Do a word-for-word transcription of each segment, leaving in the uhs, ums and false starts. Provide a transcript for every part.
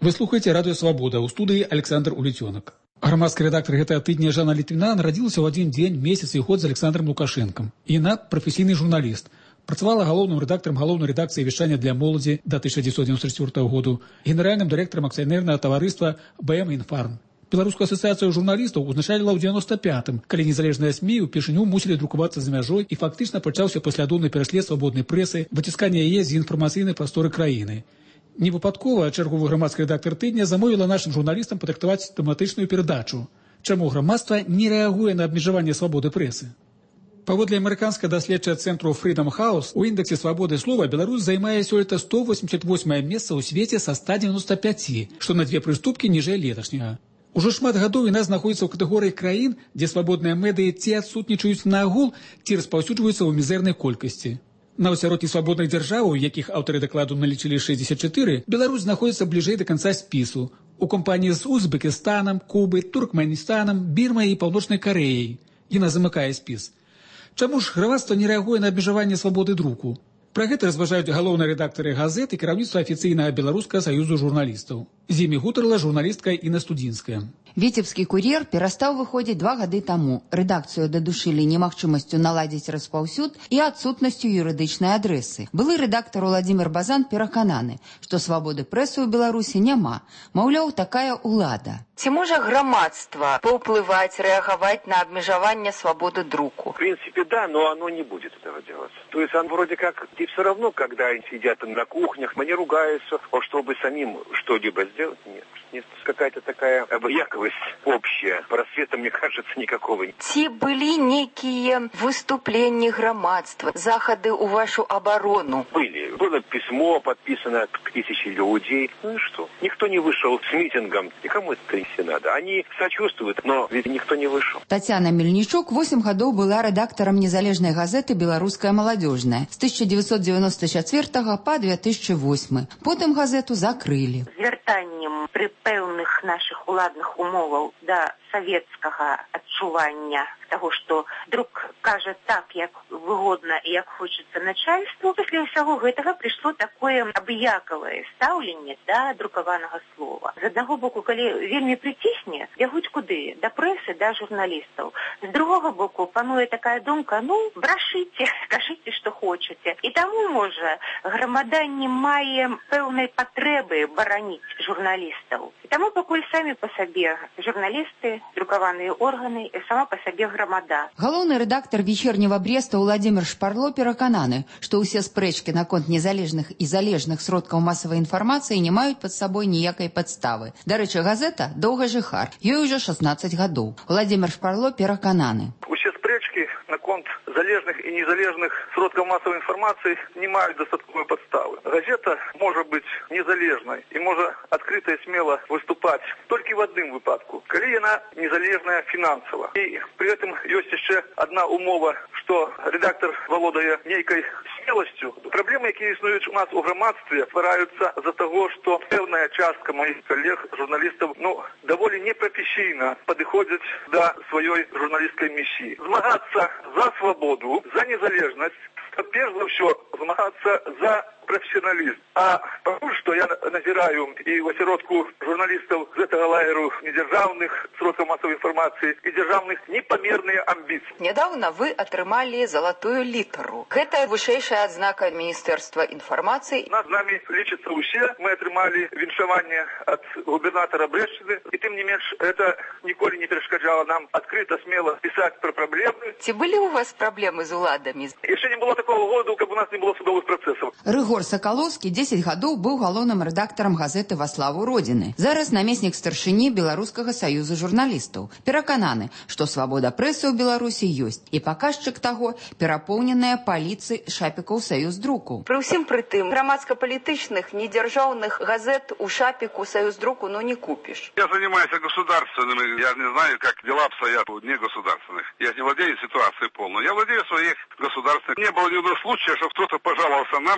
Вы слухаеце радыё Свабода, у студыі Александр Улетёнок. Грамадскі рэдактар гэтага тыдня Жанна Літвіна нарадзілася ў адзін дзень, месяц і год з Александром Лукашэнкам. І яна прафесійны журналіст. Працавала галоўным рэдактарам галоўнай рэдакцыі вяшчання для моладзі да тысяча дзевяцьсот дзевяносто четвёртого году, генеральным дырэктарам акцыянернага таварыства бэ эм Інфарм. Беларускую асацыяцыю журналістаў узначаліла ў девяносто пятым, калі незалежныя СМІ ўпершыню мусілі друкавацца за мяжой і фактычна пачаўся паслядоўны пераслед свабоднай прэсы, выцісканне яе з інфармацыйнай прасторы краіны. Невыпадкова чарговы грамадскі рэдактар тыдня замовіла нашым журналістам падрыхтаваць тэматычную перадачу. Чаму грамадства не рэагуе на абмежаванне свабоды прэсы? Паводле амерыканскага даследчага цэнтру Freedom House у індэксе свабоды слова Беларусь займае сёлета сто восемьдесят восьмое месца ў свеце са ста девяноста пяти, што на две прыступкі ніжэй леташняга. Ужо шмат гадоў яна знаходзіцца ў катэгорыі краін, дзе свабодныя медыі ці адсутнічаюць наагул, ці распаўсюджваюцца ў мізэрнай колькасці. На ўсяродкі свабодных дзяржаў, у якіх аўтары дакладу налічылі шэсцьдзесят чатыры, Беларусь знаходзіцца бліжэй да канца спісу. У кампаніі з Узбекістанам, Кубай, Туркменістанам, Бірмай і Паўночнай Карэяй. Яна замыкае спіс. Чаму ж грамадства не рэагуе на абмежаванне свабоды друку? Пра гэта разважаюць галоўныя рэдактары газет і кіраўніцтва афіцыйнага Беларускага саюзу журналістаў. З імі гутарыла журналістка Інна Студзінская. Віцебскі кур'ер перастаў выходзіць два гады таму. Рэдакцыю дадушылі немагчымасцю наладзіць распаўсюд і адсутнасцю юрыдычнай адрэсы. Былы рэдактар Уладзімір Базан перакананы, што свабоды прэсы ў Беларусі няма. Маўляў, такая ўлада. Ці можа грамадства паўплываць, рэагаваць на абмежаванне свободы друку? В принципе, да, но оно не будет этого делать. То есть, он вроде как, и все равно, когда они сидят на кухнях, они ругаются, а чтобы самим что-либо сделать, нет. Нет, какая-то такая обыяковость общая. Просвета, мне кажется, никакого нет. Ці былі некие выступления громадства, заходы у вашу оборону? Были. Было письмо, подписано к тысяче людей. Ну и что? Никто не вышел с митингом. Никому это не надо. Они сочувствуют, но ведь никто не вышел. Татьяна Мельничук восемь гадоў была рэдактарам незалежнай газеты «Беларуская маладзёжная» з тысяча девятьсот девяносто четвёртого по две тысячи восьмы. Потым газету закрылі. Звяртаннем пры пэўных наших уладных умоваў да савецкага адчування того, што друг кажа так, як выгодна і як хочется начальству. Пасля ўсяго гэтага прыйшло такое абыякавае стаўленне да друкаванага слова. З аднаго боку, калі вельмі прыцісне, бягуць куды? Да прэсы, да журналістаў. З другога боку, пануе такая думка, ну, брашыце, скажыце, што хочаце. І таму, можа, грамада не мае пэўнай патрэбы бараніць журналістаў. І таму пакуль самі па сабе журналісты, друкаваныя органы і сама па сабе грамада. Галоўны рэдактар вечернего Бреста Уладзімір Шпарло перакананы, што ўсе спрэчкі наконт незалежных і залежных сродкаў масавай інфармацыі не маюць пад сабой ніякай падставы. Дарэчы, газета доўга жыхар, ёй ужо шаснаццаць гадоў. Уладзімір Шпарло перакананы. Усе спрэчкі наконт залежных і незалежных сродкаў масавай інфармацыі не маюць дастатковай падставы. Газета можа быць незалежнай і можа адкрыта і смела выступаць толькі в адным выпадку, калі яна незалежная фінансава. І при этом ёсць яшчэ одна умова, што рэдактар валодае нейкай смеласцю. Праблемы, якія існуюць у нас у грамадстве, ствараюцца з-за таго, што пэўная частка маіх калег, журналістаў, ну, даволі непрафесійна падыходзяць да сваёй журналісцкай місіі. Змагацца за свабоду, за незалежнасць, перш за ўсё змагацца за профессионализм. А потому что я назираю и в осиротку журналистов з этого лагеру недержавных сродков массовой информации и державных непомерные амбиции. Недавно вы атрымалі залатую літару. Гэта вышэйшая адзнака Міністэрства інфармацыі. Над нами лічацца ўсе. Мы атрымалі віншаванне от губернатора Брэшчыны. И тем не менш, это ніколі не перешкаджало нам открыто, смело писать про проблемы. Ці былі у вас проблемы з уладамі? Еще не было такого года, как у нас не было судовых процессов. Рыгор Сакалоўскі дзесяць гадоў быў галоўным рэдактарам газеты «Во славу Родины». Зараз намеснік старшыні Беларускага саюза журналістаў. Перакананы, што свабода прэсы ў Беларусі ёсць. І паказчык таго перапоўненая паліцы шапікаў саюз друку. Пры ўсім прытым, грамадска-палітычных, недзяржаўных газет у шапіку саюз друку ну не купіш. Я занимаюсь государственными, я не знаю, как дела обстоят у негосударственных. Я не владею ситуацией полной. Я владею своих государственных. Не было ни одного случая, что кто-то пожаловался нам, что где-то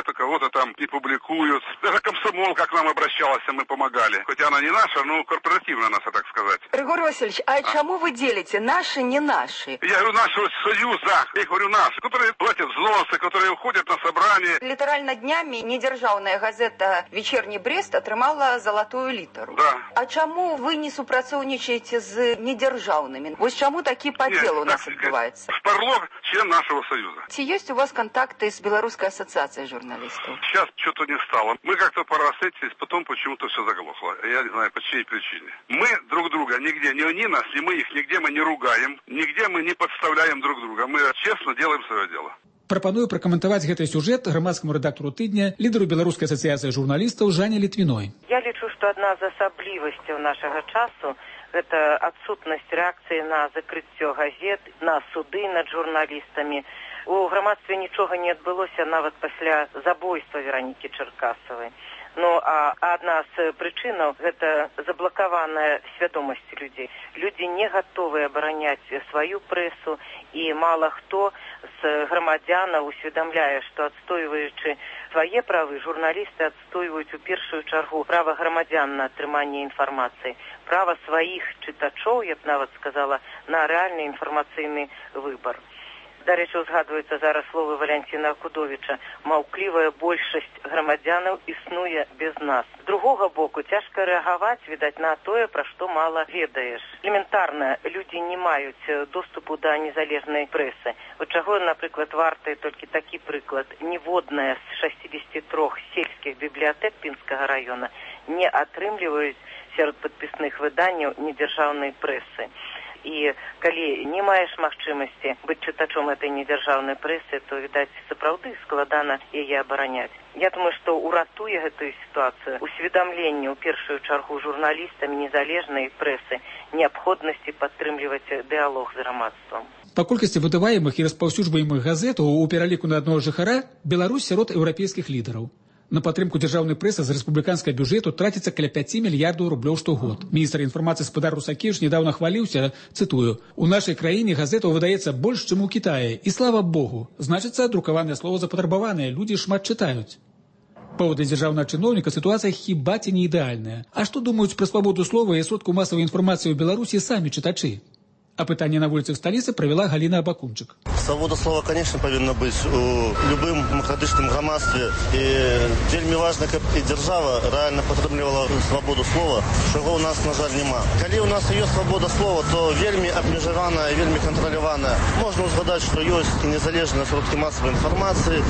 кто-то кого-то там не публикуют. Даже комсомол, как к нам обращалась, мы помогали. Хоть она не наша, но корпоративно наша, так сказать. Григорий Васильевич, а, а чему вы делите? Наши, не наши? Я говорю, нашего союза, я говорю, наши, которые платят взносы, которые уходят на собрание. Литерально днями недержавная газета «Вечерний Брест» атрымала золотую літару. Да. А чему вы не супрацоўнічаеце з недержавными? Вот чему такие подделы у нас отбываются? Шпарлок – член нашего союза. Чи есть у вас контакты с Белорусской ассоциацией журналистов? Сейчас что-то не стало. Мы как-то порассетились, потом почему-то все заглохло. Я не знаю, по чьей причине. Мы друг друга нигде, ни они нас, ни мы их, нигде мы не ругаем, нигде мы не подставляем друг друга. Мы честно делаем свое дело. Прапаную пракаментаваць гэты сюжэт грамадскаму рэдактару тыдня, лідару Беларускай асацыяцыі журналістаў Жанне Літвіной. Я лічу, што адна з асаблівасцяў нашага часу гэта адсутнасць рэакцыі на закрыццё газет, на суды над журналістамі. У грамадстве нічога не адбылося нават пасля забойства Веранікі Чэркасавай. Ну, а одна з прычынаў – гэта заблакаваная свядомасць людзей. Людзі не гатовыя абараняць сваю прэсу, і мала хто з грамадзянаў усведамляе, што адстойваючы свае правы, журналісты адстойваюць у першую чаргу права грамадзян на атрыманне інфармацыі, права сваіх чытачоў, я б нават сказала, на рэальны інфармацыйны выбар. Дарэчы, узгадваюцца зараз словы Валянціна Акудовіча. Маўклівая большасць грамадзянаў існуе без нас. З другога боку, цяжка рэагаваць, відаць, на тое, пра што мала ведаеш. Элементарна, людзі не маюць доступу да незалежнай прэсы. От чаго, напрыклад, варты толькі такі прыклад. Ніводная з шасцідзесяці трох сельскіх бібліятэк Пінскага раёна не атрымліваюць сярод падпісных выданняў недзяржаўнай прэсы. І калі не маеш магчымасці быць чытачом этой недзяржаўнай прэсы, то, відаць, сапраўды складана яе абараняць. Я думаю, што ўратуе гэтую сітуацыю усведамленне ў першую чаргу журналістамі незалежнай прэсы неабходнасці падтрымліваць дыялог з грамадствам. Па колькасці выдаваемых і распаўсюджваемых газет у пераліку на аднаго жыхара Беларусь сярод еўрапейскіх лідараў. На падтрымку дзяржаўнай прэсы з рэспубліканскага бюджэту траціцца каля пяці мільярдаў рублёў штогод. Міністр інфармацыі Спадар Русакевіч недаўна хваліўся, цытую, «У нашай краіне газетаў выдаецца больш, чым у Кітаі, і слава Богу, значыцца, друкаванае слова запатрабаванае, людзі шмат чытаюць». Паводле дзяржаўнага чыноўніка сітуацыя хіба ці не ідэальная. А што думаюць пра свабоду слова і сродку масавай інфармацыі ў Беларусі самі чытачы? А пытанне на вуліцах сталіцы правяла Галіна Абакунчык. Свобода слова, конечно, повинна быть у любым демократичным громадстве. И вельми важно, каб и держава реально подтрымлівала свободу слова, чего у нас, на жаль, нема. Коли у нас есть свобода слова, то вельми обмежевана и вельми контролирована. Можно узгадать, что есть незалежные сродки массовой информации,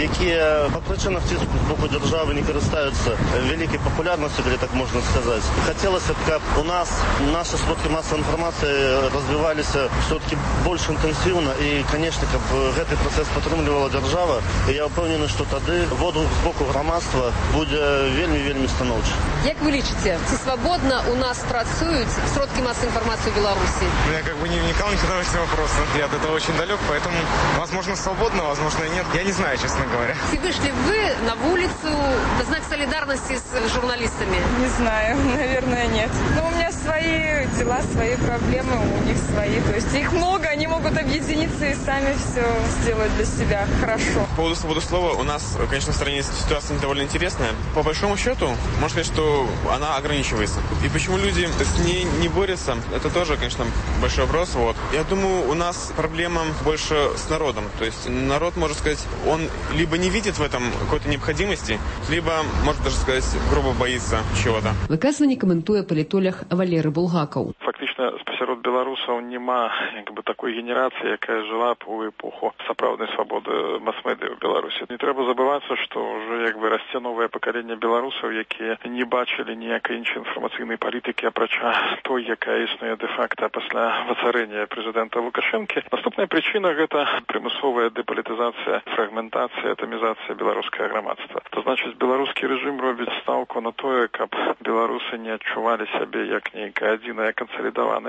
які по причинам тиску з боку держави не користаються великой популярностью, или так можно сказать. Хотелось бы, как у нас наши сродки массовой информации развивались все-таки больше интенсивно, и, конечно, как бы этот процесс подтрымлівала держава, и я упевнений, что тады воду з боку громадства буде вельми-вельми становче. Як ви лічите, ці свободно у нас працюють сродки массовой информации в Беларуси? Я как бы не вникал никогда в эти вопросы. Я от этого очень далек, поэтому, возможно, свободно, возможно, и нет. Я не знаю, честно говоря. И вышли вы на улицу на знак солидарности с журналистами? Не знаю, наверное, нет. Но у меня свои дела, свои проблемы, у них свои. То есть их много, они могут объединиться и сами все сделать для себя хорошо. По поводу свободы слова у нас, конечно, в стране ситуация довольно интересная. По большому счету, можно сказать, что она ограничивается. И почему люди с ней не борются, это тоже, конечно, большой вопрос. Вот. Я думаю, у нас проблема больше с народом. То есть народ, можно сказать, он либо не видит в этом какой-то необходимости, либо, может даже сказать, грубо боится чего-то. Выказывание комментует политолог Валерий Булгаков. Фактично, посеред белорусов нема якби такої генерації, яка жила б у епоху сапраўднай свободи мас-медіа в Беларусі. Не треба забуватися, що вже якби расце нове покоління білорусів, які не бачили ніякої іншої інформаційної політики, апрача той, яка існує де-факто після воцарення президента Лукашенки. Наступна причина – це примусова деполітизація, фрагментація, атомізація білоруського громадства. То значить, білоруський режим робить ставку на те, щоб білоруси не відчували себе як некое єдине консолідоване тіло,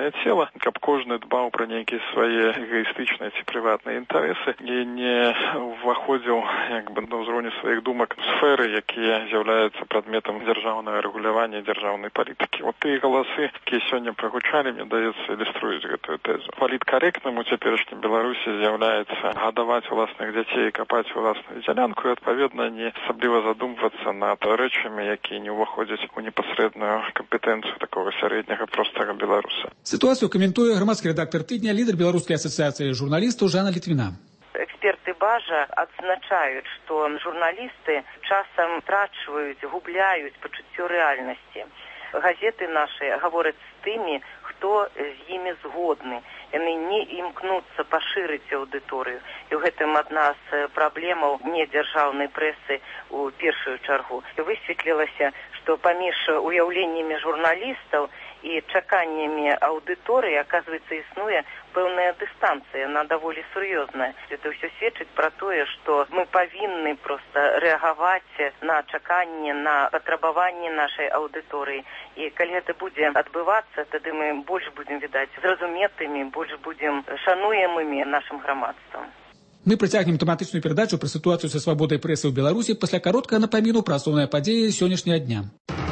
слова, каб кожны дбаў пра нейкія свае эгоістычныя ці прыватныя інтарэсы і не ўваходзіў як бы на ўзроўні сваіх думак сферы, якія з'яўляюцца прадметам дзяржаўнага рэгулявання дзяржаўнай палітыкі. Вот тыя галасы, якія сёння прагучалі, мне даецца, ілюструюць гэтую тэзу. Паліткарэктным у цяперашняй Беларусі з'яўляецца гадаваць уласных дзяцей і капаць уласную дзялянку і, адпаведна, не асабліва задумвацца над рэчамі, якія не ўваходзяць у непасрэдную кампетэнцыю такого сярэдняга простага беларуса. Ситуацию комментует громадский редактор «Тыдня», лидер Белорусской ассоциации журналистов Жанна Литвина. Эксперты Бажа адзначаюць, што журналісты часам трачваюць, губляюць пачуццё рэальнасці. Газеты наши гавораць з тымі, хто з імі згодны. Яны не імкнуцца пашырыць аўдыторыю. І ў гэтым адна з праблемаў недзяржаўнай прэсы у першую чаргу. Высветлілася, што паміж уяўленнямі журналістаў і чаканнямі аўдыторыі, аказваецца, існуе пэўная дыстанцыя, яна даволі сур'ёзная. Это ўсё сведчыць пра тое, што мы павінны проста рэагаваць на чаканні, на патрабаванні нашай аўдыторыі. І калі гэта будзе адбывацца, тады мы больш будзем, відаць, зразуметымі, больш будзем шануемымі нашым грамадствам. Мы працягнем тэматычную перадачу пра сітуацыю са свабодай прэсы ў Беларусі пасля кароткага напаміну пра асноўныя падзеі сённяшняга дня.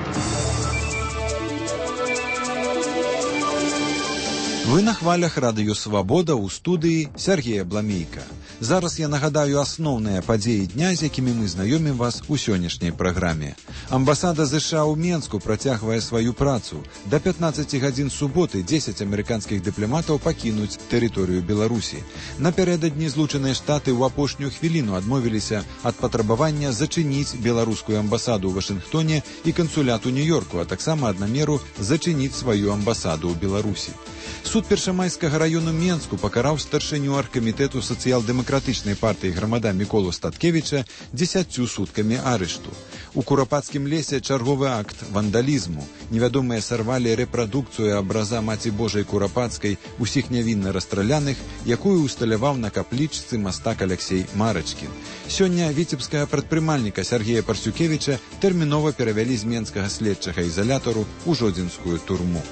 Вы на хвалях радыё «Свабода» ў студыі Сергея Бламейка. Зараз я нагадаю асноўныя падзеі дня, з якімі мы знаёмім вас у сённяшняй праграме. Амбасада ЗША ў Менску працягвае сваю працу. Да пятнаццаці гадзін суботы дзесяць амерыканскіх дыпламатаў пакінуць тэрыторыю Беларусі. Напярэдадні Злучаныя Штаты ў апошнюю хвіліну адмовіліся ад патрабавання зачыніць беларускую амбасаду ў Вашынгтоне і кансулят у Нью-Йорку, а таксама ад намеру зачыніць сваю амбасаду ў Беларусі. Суд Першамайскага раёну Менску пакараў старшыню аргкамітэту сацыял-дэмакратычнай партыі грамада Міколу Статкевіча дзесяццю суткамі арышту. У Курапацкім лесе чарговы акт вандалізму. Невядомыя сарвалі рэпрадукцыю абраза Маці Божай Курапацкай, усіх нявінна расстраляных, якую усталяваў на каплічцы мастак Аляксей Марачкін. Сёння віцебскага прадпрымальніка Сергея Парсюкевіча тэрмінова перавялі з менскага следчага ізалятару ў жодзінскую турму.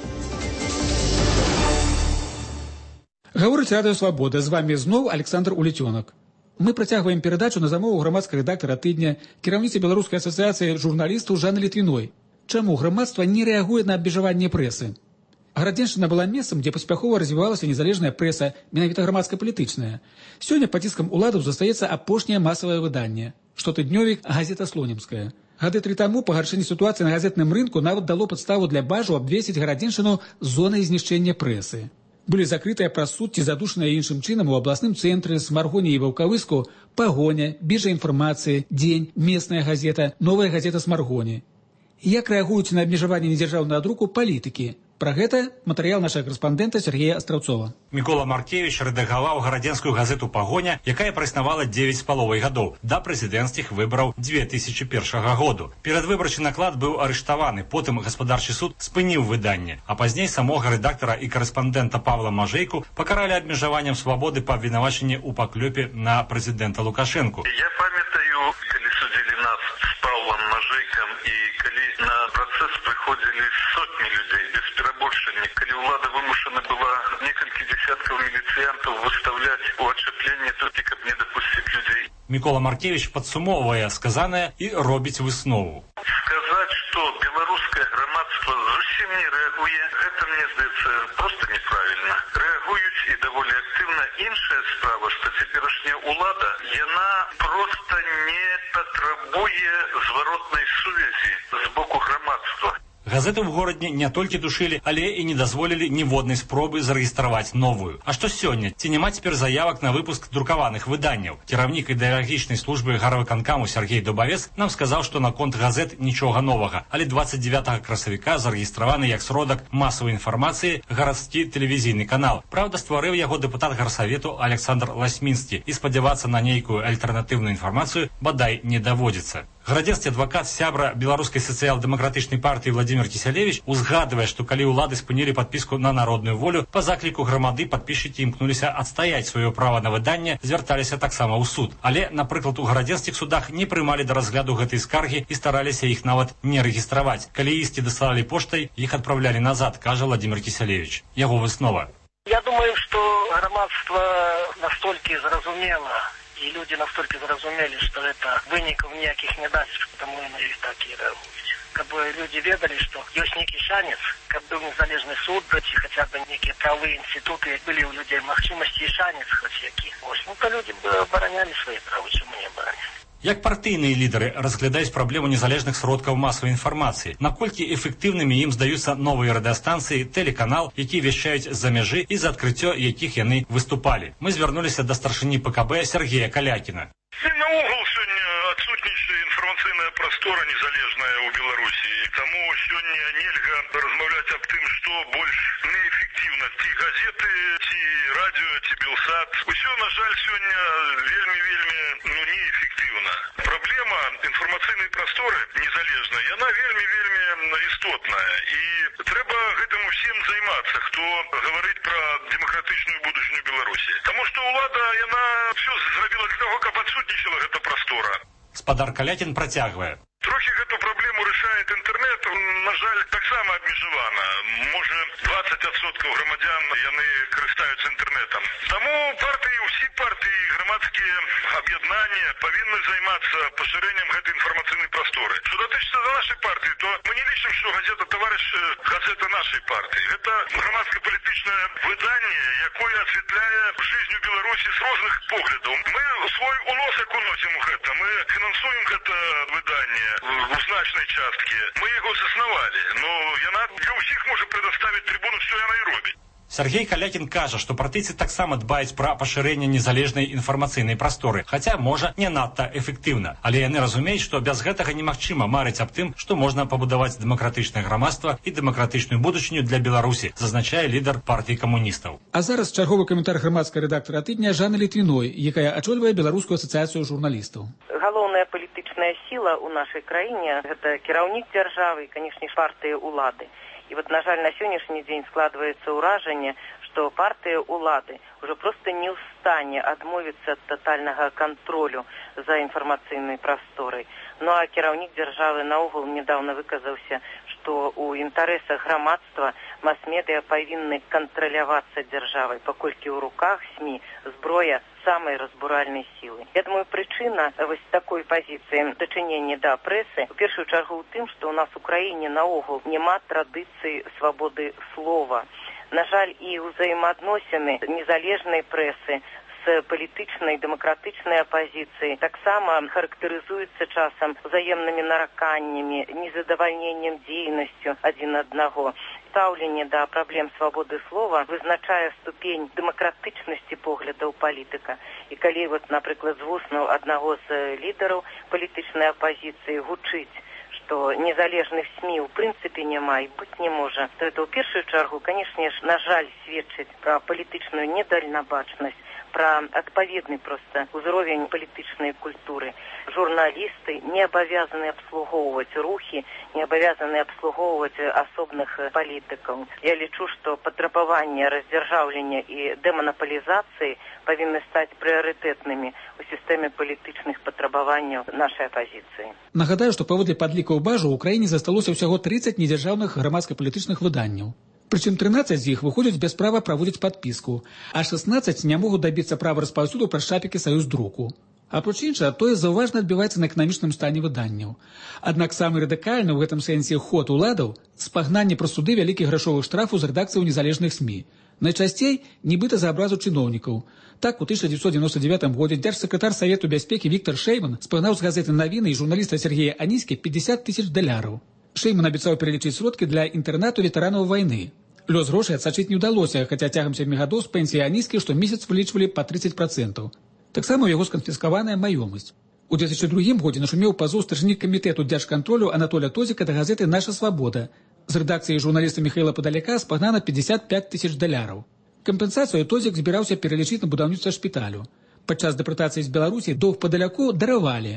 Гаворыць радыё «Свабода». З вами зноў Александр Улецёнак. Мы працягваем перадачу на замову грамадскага рэдактара «Тыдня», кіраўніцы Беларускай асацыяцыі журналістаў Жанны Літвіной. Чаму грамадства не рэагуе на абмежаванне прэсы? Гарадзеншчына была месцам, дзе паспяхова развівалася незалежная прэса, менавіта грамадска-палітычная. Сёння пад ціскам уладаў застаецца апошняе масавае выданне – штотыднёвік «Газета Слонімская». Гады тры таму пагаршэнне сітуацыі на газетным рынку нават дало падставу для Бажу абвесціць Гарадзеншчыну зонай знішчэння прэсы. Былі закрытыя праз суд ці задушаныя іншым чынам у абласным цэнтры, Смаргоне і Ваўкавыску, Пагоня, Біжа інфармацыі, Дзень, местная газета, новая газета Смаргоне. Як рэагуюць на абмежаванне недзяржаўнага друку палітыкі? Пра гэта матэрыял нашага карэспандэнта Сергея Астраўцова. Мікола Маркевіч рэдагаваў гарадзенскую газету «Пагоня», якая праіснавала дзевяць з паловай гадоў да прэзідэнцкіх выбараў дзве тысячы першага году. Перадвыбарчы наклад быў арыштаваны, потым гаспадарчы суд спыніў выданне, а пазней самога рэдактара і карэспандэнта Павла Мажэйку пакаралі абмежаваннем свабоды па абвінавачанні ў паклёпе на прэзідэнта Лукашэнку. Я памятаю, калі судзілі нас з Павлам Мажэйкам і калі на працэс прыходзілі сотні людзей, без перабольшання, калі ўлада вымушана была некалькі десяткаў міліцыянтаў выставляць у адчапленні толькі, каб не дапусціць людзей. Мікола Маркевіч падсумоўвае сказанае і робіць выснову. Сказаць, што беларускае грамадства зусім не рэагуе, гэта, мне здаецца, проста неправільна. Рэагуюць і даволі актыўна. Іншая справа, што цяперашняя ўлада, яна проста не патрабуе зваротнай сувязі з боку грамадства. Газеты ў горадзе не толькі душылі, але і не дазволілі ніводнай спробы зарэгістраваць новую. А што сёння? Ці няма цяпер заявак на выпуск друкаваных выданняў? Кіраўнік ідэалагічнай службы гарвыканкаму Сергей Дубавец нам сказаў, што наконт газет нічога новага, але дваццаць дзевятага красавіка зарэгістраваны як сродак масавай інфармацыі гарадскі тэлевізійны канал. Праўда, стварыў яго дэпутат гарсавету Александр Ласмінскі, і спадзявацца на нейкую альтэрнатыўную інфармацыю бадай не даводзіцца. Градзенскі адвакат, сябра беларускай сацыял-дэмакратычнай партыі Владзімір Кісялевіч узгадвае, што калі ўлады спынілі падпіску на народную волю, па закліку грамады падпісчыкі імкнуліся адстаяць сваё права на выданне, звярталіся таксама ў суд. Але, напрыклад, у градзенскіх судах не прымалі да разгляду гэтай скаргі і стараліся іх нават не рэгістраваць. Калі іскі дасылалі поштай, іх адпраўлялі назад, кажа Владзімір Кісялевіч. Яго выснова. Я думаю, что громадство настолько зразумело, и люди настолько зразумели, что это выников никаких не даст, потому они и так и реагуют. Как бы люди ведали, что есть некий шанец, как был незалежный суд, и хотя бы некие правовые институты, были у людей возможности и шанец хоть який. Ну, то люди бы обороняли свои права, чему не обороняли. Як партыйныя лідары разглядаюць праблему незалежных сродкаў масавай інфармацыі? Наколькі эфектыўнымі ім здаюцца новыя радыёстанцыі, тэлеканал, якія вяшчаюць з-за мяжы і за адкрыццё якіх яны выступалі? Мы звярнуліся да старшыні ПКБ Сергея Калякіна. Наогул сёння адсутнічае інфармацыйная прастора незалежная ў Беларусі. Таму сёння нельга размаўляць аб тым, што больш неэфектыўна, ці газеты, ці радыё, ці Белсат. Усё, на жаль, сёння вельмі-вельмі ну, неэфектыўна. Праблема інфармацыйнай прасторы незалежнай, яна вельмі-вельмі істотная. І трэба гэтым усім займацца, хто гаварыць пра дэмакратычную будучыню Беларусі. Таму што ўлада, яна ўсё зрабіла для таго, каб адсутнічала гэта прастора. Спадар Калякін працягвае. Трохі гэту праблему рашае інтэрнэт, на жаль, таксама абмежавана. Можа, дваццаць адсоткаў грамадзян яны карыстаюцца інтэрнэтам. Таму партыі, усе партыі, грамадскія аб'яднання павінны займацца пашырэннем гэтай інфармацыйнай прасторы. Што датычыцца да нашай партыі, то мы не лічым, што газета «Таварыш» газета нашай партыі. Гэта грамадска-палітычнае выданне, якое асвятляе жизнь у Беларусі з розных поглядаў. Мы свой уносак уносім у гэта. Мы фінансуем гэта выданне у значнай часткі. Мы яго заснавалі, но яна для ўсіх можа прадставіць трыбуну, што яна і робіць. Сергей Калякін кажа, што партыйцы таксама дбаюць пра пашырэнне незалежнай інфармацыйнай прасторы, хаця, можа, не надта эфектыўна. Але яны разумеюць, што без гэтага немагчыма марыць аб тым, што можна пабудаваць дэмакратычнае грамадства і дэмакратычную будучыню для Беларусі, зазначае лідар партыі камуністаў. А зараз чарговы каментар грамадскага рэдактара тыдня Жанны Літвіной, якая ачольвае Беларускую асацыяцыю журналістаў. Галоўная палітычная сіла ў нашай краіне – гэта кіраўнік дзяржавы і, канешне, партыя ўлады. І вот, на жаль, на сённяшні дзень складваецца ўражанне, што партыя ўлады ўжо проста не ў стане адмовіцца ад татальнага кантролю за інфармацыйнай прасторай. Ну а кіраўнік дзяржавы наогул недавно выказаўся, што ў інтарэсах грамадства мас-медыя павінны кантралявацца дзяржавай, паколькі ў руках СМІ зброя самой разбуральной силы. Я думаю, причина вось такой позиции дачынення да прэсы у першую чаргу ў тым, што у нас у краіне наогул няма традыцыі свабоды слова. На жаль, і ўзаемаадносіны незалежнай прэсы з палітычнай дэмакратычнай апазіцыяй таксама характарызуюцца часам узаемнымі нараканнямі, незадавальненнем дзейнасцю адзін аднаго. Стаўленне да праблем свабоды слова вызначае ступень дэмакратычнасці поглядаў палітыка. І калі, вот, напрыклад, з вуснаў аднаго з лідараў палітычнай апазіцыі гучыць, што незалежных СМІ ў прынцыпе няма і быць не можа, то это ў першую чаргу, канешне ж, на жаль, сведчыць пра палітычную недальнабачнасць, пра адпаведны проста ўзровень палітычнай культуры. Журналісты не абавязаны абслугоўваць рухі, не абавязаны абслугоўваць асобных палітыкаў. Я лічу, што патрабаванне раздзяржаўлення і дэманапалізацыі павінны стаць прыярытэтнымі у сістэме палітычных патрабаванняў нашай апазіцыі. Нагадаю, што паводле падлікаў бажу ў краіне засталося ўсяго трыццаць недзяржаўных грамадска-палітычных выданняў. Прычым трынаццаць з іх выходзяць без права праводзіць падпіску, а шаснаццаць не могуць дабіцца права распаўсюду праз шапікі саюз друку. Апроч іншага, тое заўважна адбіваецца на эканамічным стане выданняў. Аднак самы радыкальны ў гэтым сэнсе ход уладаў – спагнанне праз суды вялікіх грашовых штрафаў з рэдакцыяў незалежных СМІ. Найчасцей нібыта за абразу чыноўнікаў. Так, у тысяча дзевяцьсот девяносто девятым годзе дзяржсакратар Савету бяспекі Віктор Шэйман спагнаў з газеты «Навіны» і журналіста Сергея Аніські пятьдесят тысяч даляраў. Шэйман абяцаў пералічыць сродкі для інтэрнату ветэранаў вайны. Лёс грошай адсачыць не ўдалося, хаця цягам сямі гадоў з пенсіі Аніські штомесяц вылічвалі па тридцать процентаў. Таксама ў яго сканфіскаваная маёмасць. У две тысячи другім годзе нашумеў пазоў старшыні камітэту дзяржкантролю Анатоля Тозіка да газеты «Наша свабода». З рэдакцыяй журналіста Михаила Падаляка спагнана пятьдесят пять тысяч даляраў. Кампенсацыю Тозік збіраўся пералічыць на будаўніцтва шпіталю. Падчас дэпартацыі з Беларусі доўг Падаляку даравалі.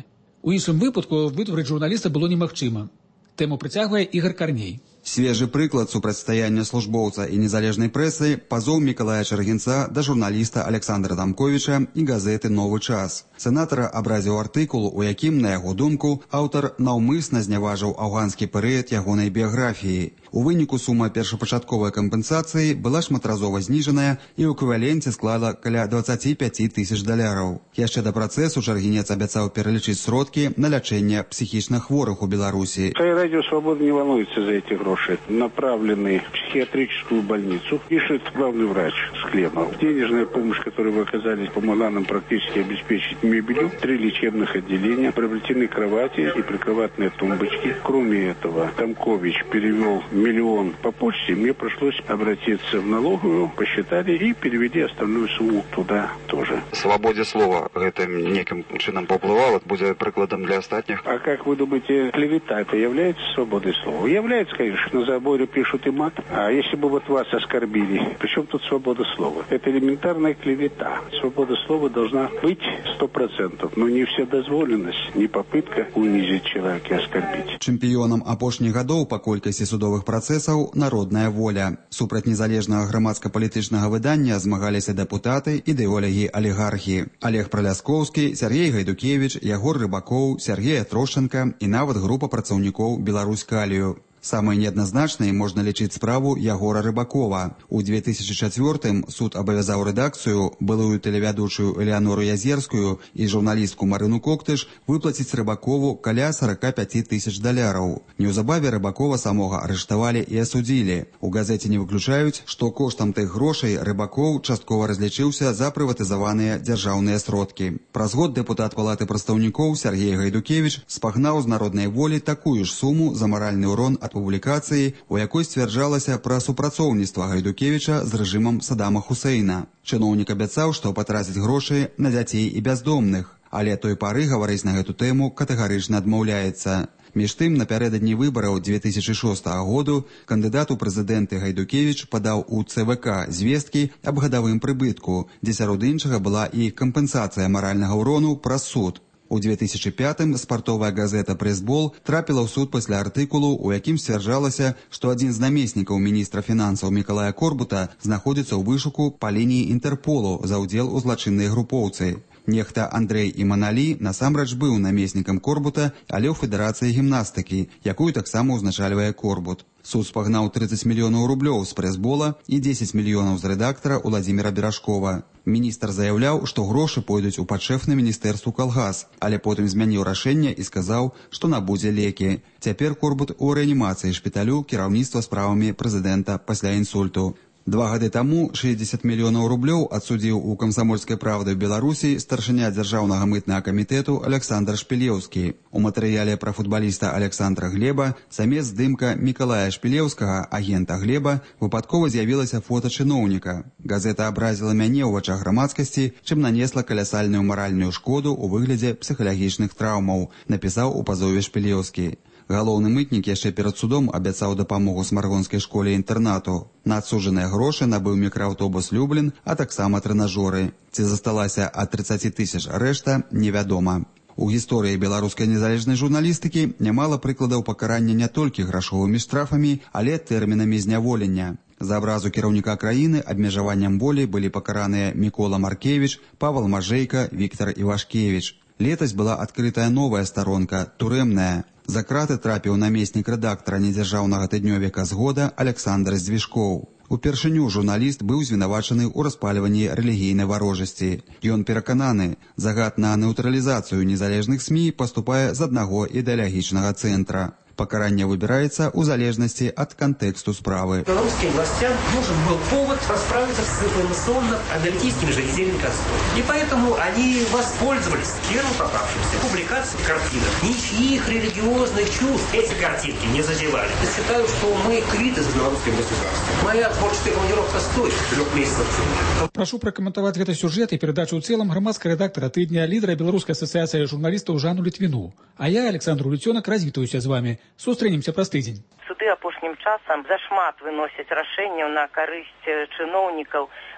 У іншым выпадку вытворыць журналіста было немагчыма. Тэму прыцягвае Ігор Карней. Свежы прыклад супрацьстаяння службоўца і незалежнай прэсы – пазоў Мікалая Чаргінца да журналіста Александра Дамковіча і газеты «Новы час». Сенатара абразіў артыкул, у якім, на яго думку, аўтар наўмысна зняважыў афганскі перыяд ягонай біяграфіі. У выніку сума першапачатковай кампенсацыі была шматразова зніжаная і ў эквіваленце склала каля дваццаць пяць тысяч даляраў. Яшчэ да працэсу Чаргінец абяцаў пералічыць сродкі на лячэнне псіхічна хворых у Беларусі. Радио «Свобода» не волнуется за эти гроши. Направлены в психиатрическую больницу, пишет главный врач Склемов. Денежная помощь, которую вы оказали, помогла нам практически обеспечить мебелью, три лечебных отделения, приобретены кровати и прикроватные тумбочки. Кроме этого, Тамкович перевел миллион по почте, мне пришлось обратиться в налоговую, посчитали и перевели остальную сумму туда тоже. Свободе слова это неким чином поплывало, будет прикладом для остальных. А как вы думаете, клевета это является свободой слова? Является, конечно. На заборе пишут и мат. А если бы вот вас оскорбили, при чем тут свобода слова? Это элементарная клевета. Свобода слова должна быть сто процентов, но не вседозволенность, не попытка унизить человека и оскорбить. Чэмпіёнам апошніх гадоў па колькасці судовых працэсаў народная воля. Супраць незалежнага грамадска-палітычнага выдання змагаліся дэпутаты, ідэолагі, алігархі. Олег Праляскоўскі, Сергей Гайдукевич, Ягор Рыбакоў, Сергей Трошченка і нават група працаўнікоў «Беларусь-Калію». Самой неадназначнай можна лічыць справу Ягора Рыбакова. У две тысячи четвёртым суд абавязаў рэдакцыю, былую тэлевядучую Элеанору Язерскую і журналістку Марыну Коктыш выплаціць Рыбакову каля сорок пять тысяч даляраў. Неўзабаве Рыбакова самога арыштавалі і асудзілі. У газеце не выключаюць, што коштам тых грошай Рыбакоў часткова разлічыўся за прыватызаваныя дзяржаўныя сродкі. Праз год дэпутат палаты прадстаўнікоў Сергей Гайдукевич спагнаў з народнай волі такую ж суму за маральны ўрон ад публікацыі, у якой сцвярджалася пра супрацоўніцтва Гайдукевіча з рэжымам Садама Хусейна. Чыноўнік абяцаў, што патраціць грошы на дзяцей і бяздомных, але той пары гаварыць на гэту тэму катэгарычна адмаўляецца. Між тым, напярэдадні выбараў две тысячи шостага году кандыдат у прэзідэнты Гайдукевич падаў у цэ вэ ка звесткі аб гадавым прыбытку, дзе сярод іншага была і кампенсацыя маральнага ўрону праз суд. У две тысячи пятым спартовая газета «Прэсбол» трапіла ў суд пасля артыкулу, у якім сцвярджалася, што адзін з намеснікаў міністра фінансаў Мікалая Корбута знаходзіцца ў вышуку па лініі Інтэрполу за ўдзел у злачыннай групоўцы. Нехта Андрэй Іманалі насамрэч быў намеснікам Корбута, але ў федэрацыі гімнастыкі, якую таксама ўзначальвае Корбут. Суд спагнаў тридцать мільёнаў рублёў з «Прэсбола» і дзесяць мільёнаў з рэдактара Уладзіміра Беражкова. Міністр заяўляў, што грошы пойдуць у падшэфны міністэрству калгас, але потым змяніў рашэнне і сказаў, што набудзе лекі. Цяпер Корбут у рэанімацыі шпіталю кіраўніцтва справамі прэзідэнта пасля інсульту. Два гады таму шэсцьдзесят мільёнаў рублёў адсудзіў у «Камсамольскай правды» ў Беларусі старшыня дзяржаўнага мытнага камітэту Александр Шпілеўскі. У матэрыяле пра футбаліста Александра Глеба замест здымка Мікалая Шпілеўскага, агента Глеба, выпадкова з'явілася фота чыноўніка. Газета абразіла мяне ў вачах грамадскасці, чым нанесла калясальную маральную шкоду ў выглядзе псіхалагічных траўмаў, напісаў у пазове Шпілеўскі. Галоўны мытнік яшчэ перад судом абяцаў дапамогу смаргонскай школе-інтэрнату. На адсуджаныя грошы набыў мікрааўтобус «Люблін», а таксама трэнажоры. Ці засталася ад тридцати тысяч рэшта, невядома. У гісторыі беларускай незалежнай журналістыкі нямала прыкладаў пакарання не толькі грашовымі штрафамі, але тэрмінамі зняволення. За абразу кіраўніка краіны абмежаваннем волі былі пакараныя Мікола Маркевіч, Павел Мажэйка, Віктор Івашкевіч. Летась была адкрытая новая старонка, турэмная. За краты трапіў намеснік рэдактара недзяржаўнага тыднёвіка «Згода» Александр Здвижкоў. Упершыню журналіст быў звінавачаны ў распальванні рэлігійнай варожасці. Ён перакананы, загад на нейтралізацыю незалежных СМІ паступае з аднаго ідэалагічнага цэнтра. Покарание выбирается в зависимости от контекста справы. Белорусским властям нужен был повод расправиться с информационно-аналитическими железными кострами. И поэтому они воспользовались первым попавшимся публикацией картинок. Ничьих религиозных чувств эти картинки не задевали. Я считаю, что мы квиты с белорусским государством. Моя творческая планировка стоит трех месяцев. Прошу прокомментовать этот сюжет и передачу в целом громадского редактора «Тыдня», лидера Белорусской ассоциации журналистов Жанну Литвину. А я, Александр Улицёнок, развітаюся з вами. Сустрэнемся праз тыдзень. Суды апошнім часам зашмат выносяць рашэнняў на карысць чыноўнікаў,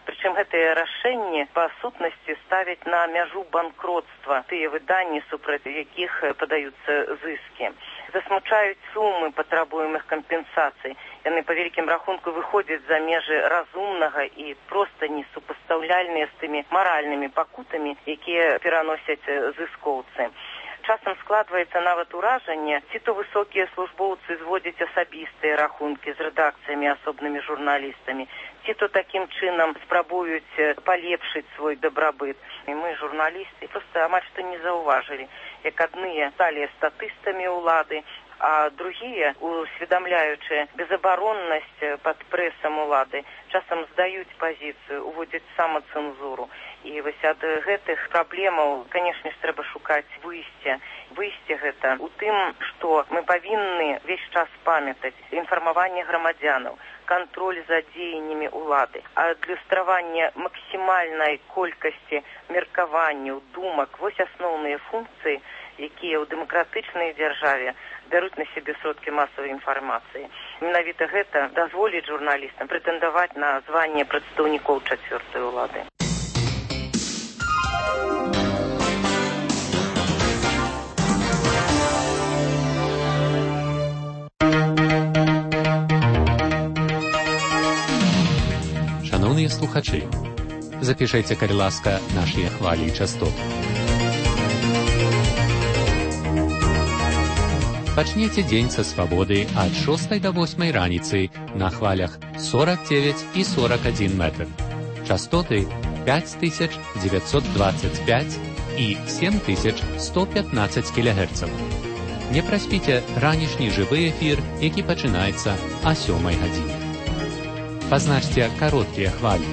Прычым гэтыя рашэнні па сутнасці ставяць на мяжу банкротства тыя выданні, супраць якіх падаюцца зыскі. Засмучаюць сумы патрабуемых кампенсацый. Яны па вялікім рахунку выходзяць за межы разумнага і проста несупастаўляльныя з тымі маральнымі пакутамі, якія пераносяць зыскоўцы. Часам складваецца нават уражанне, ці то высокія службоўцы зводзяць асабістыя рахункі з рэдакцыямі, асобнымі журналістамі, ці то такім чынам спрабуюць палепшыць свой дабрабыт. І мы, журналісты, проста амаль што не заўважылі, як адныя сталі статыстамі ўлады, а другія, усведамляючы безабароннасць пад прэсам улады, часам здаюць пазіцыю, уводзяць самацэнзуру. І вось ад гэтых праблемаў, канешне ж, трэба шукаць выйсце. Выйсце гэта ў тым, што мы павінны ўвесь час памятаць інфармаванне грамадзянаў, кантроль за дзеяннямі ўлады, адлюстраванне максімальнай колькасці меркаванняў, думак, вось асноўныя функцыі, якія ў дэмакратычнай дзяржаве бяруць на сябе сродкі масавай інфармацыі. Менавіта гэта дазволіць журналістам прэтэндаваць на званне прадстаўнікоў чацвёртай улады. Шановні слухачі, запишіться, калі ласка, наші хвалі і частоты. Пачніце дзень са свабоды ад шостай да восьмай раніцы на хвалях сорок девять і сорок один метр. Частоты пять тысяч девятьсот двадцать пять і семь тысяч сто пятнадцать кілогерцаў. Не праспіце ранішні жывы эфір, які пачынаецца о сёмай гадзіне. Пазначце кароткія хвалі.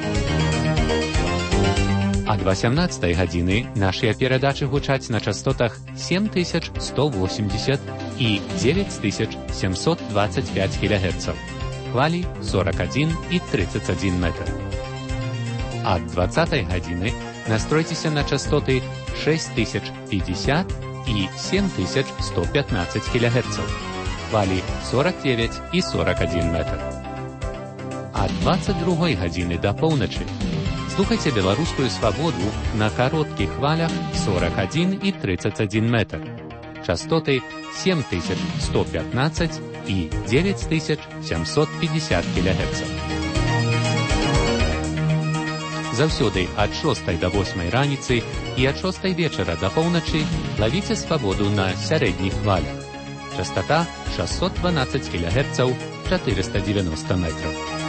Ад восемнадцатай гадзіны нашыя перадачы гучаць на частотах семь тысяч сто восемьдесят і девять тысяч семьсот двадцать пять кілогерцаў. Хвалі сорок один і тридцать один метр. Ад двадцатай гадзіны настройцеся на частоты шесть тысяч пятьдесят і семь тысяч сто пятнадцать кілогерцаў. Хвалі сорок девять і сорок один метр. Ад двадцать другой гадзіны да поўначы слухайце беларускую свабоду на кароткіх хвалях сорок один і тридцать один метр. Частоты семь тысяч сто пятнадцать і девять тысяч семьсот пятьдесят кілогерцаў. Заўсёды ад шостай да восьмай раніцы і ад шостай вечара да поўначы лавіце свабоду на сярэдніх хвалях. Частота шестьсот двенадцать кілогерцаў, четыреста девяносто метров.